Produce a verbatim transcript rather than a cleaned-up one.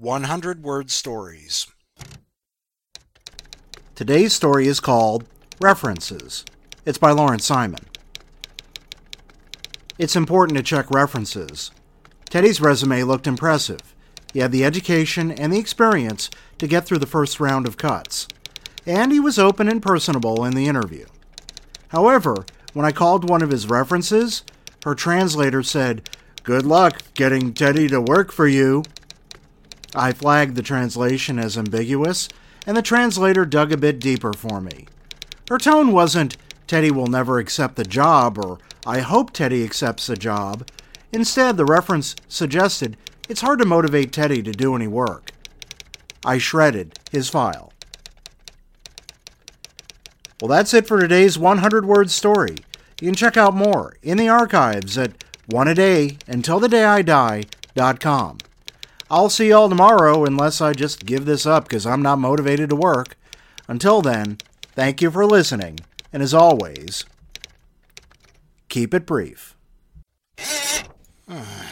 one hundred word stories. Today's story is called References. It's by Lawrence Simon. It's important to check references. Teddy's resume looked impressive. He had the education and the experience to get through the first round of cuts. And he was open and personable in the interview. However, when I called one of his references, her translator said, "Good luck getting Teddy to work for you." I flagged the translation as ambiguous, and the translator dug a bit deeper for me. Her tone wasn't, "Teddy will never accept the job," or "I hope Teddy accepts the job." Instead, the reference suggested it's hard to motivate Teddy to do any work. I shredded his file. Well, that's it for today's one hundred word story. You can check out more in the archives at one a day until the day I die dot com. I'll see y'all tomorrow unless I just give this up because I'm not motivated to work. Until then, thank you for listening, and as always, keep it brief.